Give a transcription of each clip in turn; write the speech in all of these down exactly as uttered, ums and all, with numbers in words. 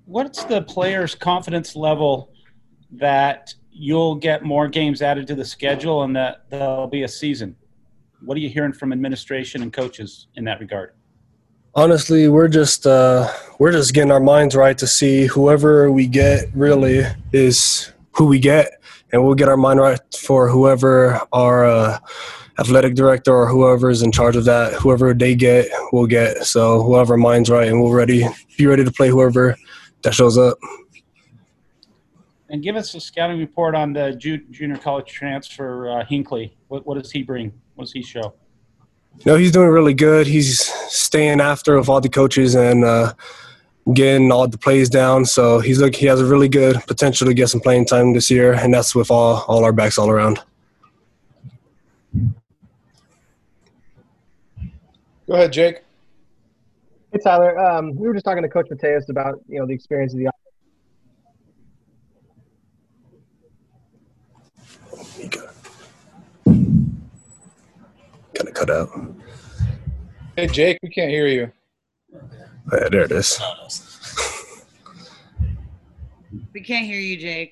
what's the players' confidence level that you'll get more games added to the schedule and that there'll be a season? What are you hearing from administration and coaches in that regard? Honestly, we're just uh, we're just getting our minds right to see whoever we get really is who we get, and we'll get our mind right for whoever our uh, athletic director or whoever is in charge of that. Whoever they get, we'll get. So whoever mind's right, and we'll ready be ready to play whoever that shows up. And give us a scouting report on the ju- junior college transfer, uh, Hinckley. What, what does he bring? What does he show? No, he's doing really good. He's staying after with all the coaches and uh, getting all the plays down. So he's like he has a really good potential to get some playing time this year, and that's with all, all our backs all around. Go ahead, Jake. Hey, Tyler. Um, we were just talking to Coach Mateos about you know the experience of the. Kind of cut out. Hey, Jake, we can't hear you. Yeah, there it is. We can't hear you, Jake.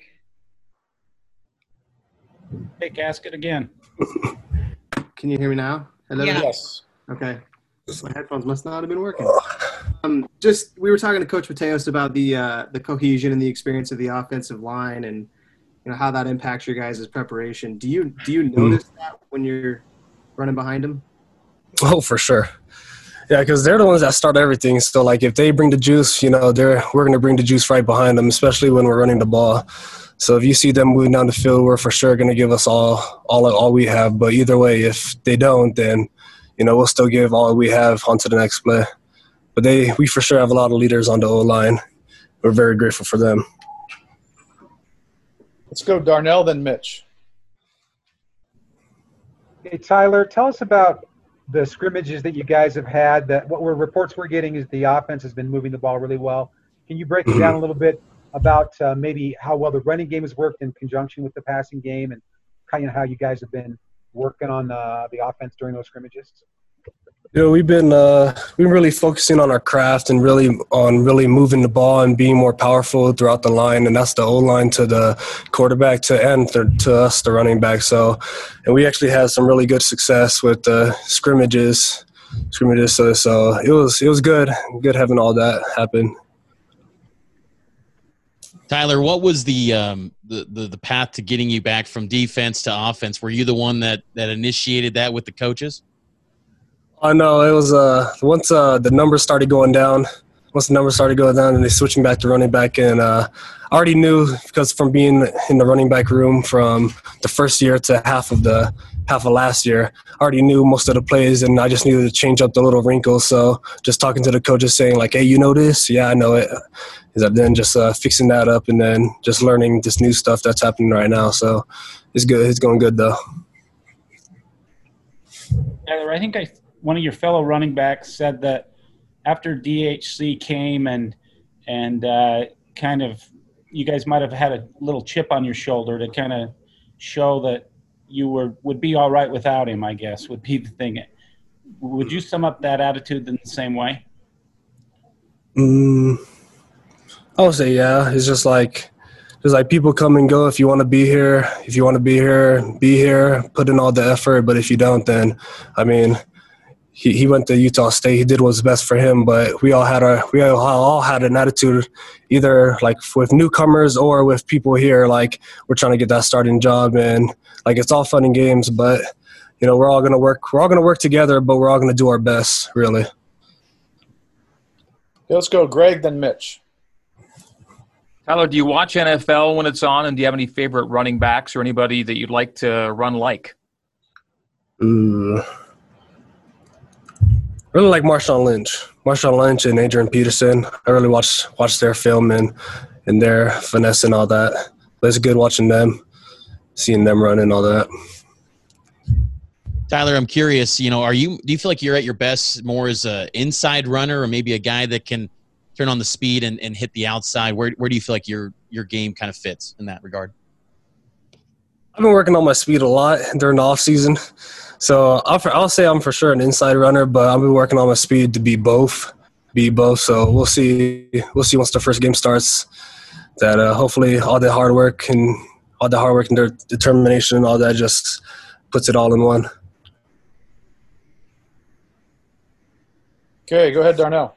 Jake, ask it again. Can you hear me now? Hello? Yeah. Yes. Okay. My headphones must not have been working. Um, just we were talking to Coach Mateos about the uh, the cohesion and the experience of the offensive line, and you know how that impacts your guys' preparation. Do you do you notice mm. that when you're running behind them? Oh, for sure. Yeah, because they're the ones that start everything. So, like, if they bring the juice, you know, they're we're going to bring the juice right behind them, especially when we're running the ball. So if you see them moving down the field, we're for sure going to give us all, all, all we have. But either way, if they don't, then, you know, we'll still give all we have onto the next play. But they, we for sure have a lot of leaders on the O-line. We're very grateful for them. Let's go Darnell, then Mitch. Hey, Tyler, tell us about the scrimmages that you guys have had. That what we're reports we're getting is the offense has been moving the ball really well. Can you break it down a little bit about uh, maybe how well the running game has worked in conjunction with the passing game, and kind of how you guys have been working on uh, the offense during those scrimmages? You know, we've been uh, we've been really focusing on our craft and really on really moving the ball and being more powerful throughout the line, and that's the O-line to the quarterback to and to, to us, the running back. So, and we actually had some really good success with the scrimmages, scrimmages. So, so it was it was good, good having all that happen. Tyler, what was the, um, the the the path to getting you back from defense to offense? Were you the one that that initiated that with the coaches? I know it was uh, once uh, the numbers started going down. Once the numbers started going down, and they switching back to running back, and uh, I already knew because from being in the running back room from the first year to half of the half of last year, I already knew most of the plays, and I just needed to change up the little wrinkles. So just talking to the coaches, saying like, "Hey, you know this? Yeah, I know it." Is that then just uh, fixing that up, and then just learning this new stuff that's happening right now. So it's good. It's going good though. Tyler, I think I. one of your fellow running backs said that after D H C came and and uh, kind of you guys might have had a little chip on your shoulder to kind of show that you were would be all right without him, I guess, would be the thing. Would you sum up that attitude in the same way? Mm, I would say, yeah. It's just like just like people come and go. If you want to be here, if you want to be here, be here, put in all the effort. But if you don't, then, I mean – He he went to Utah State. He did what's best for him, but we all had our we all, all had an attitude, either like with newcomers or with people here. Like we're trying to get that starting job, and like it's all fun and games, but you know we're all gonna work. We're all gonna work together, but we're all gonna do our best, really. Okay, let's go, Greg, then Mitch. Tyler, do you watch N F L when it's on, and do you have any favorite running backs or anybody that you'd like to run like? Ooh. Really like Marshawn Lynch, Marshawn Lynch and Adrian Peterson. I really watch watch their film and, and their finesse and all that. But it's good watching them, seeing them run and all that. Tyler, I'm curious. You know, are you? Do you feel like you're at your best more as an inside runner, or maybe a guy that can turn on the speed and, and hit the outside? Where where do you feel like your your game kind of fits in that regard? I've been working on my speed a lot during the off season. So I'll, I'll say I'm for sure an inside runner, but I've been working on my speed to be both. be both. So we'll see. We'll see once the first game starts. That uh, hopefully all the hard work and all the hard work and their determination and all that just puts it all in one. Okay, go ahead, Darnell.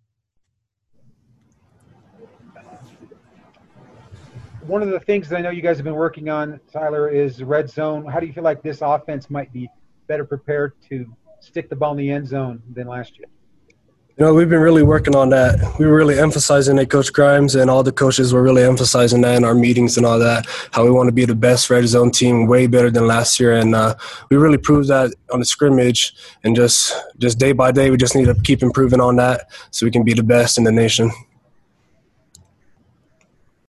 One of the things that I know you guys have been working on, Tyler, is red zone. How do you feel like this offense might be better prepared to stick the ball in the end zone than last year? You know, we've been really working on that. We were really emphasizing it, Coach Grimes, and all the coaches were really emphasizing that in our meetings and all that, how we want to be the best red zone team, way better than last year. And uh, we really proved that on the scrimmage. And just, just day by day, we just need to keep improving on that so we can be the best in the nation.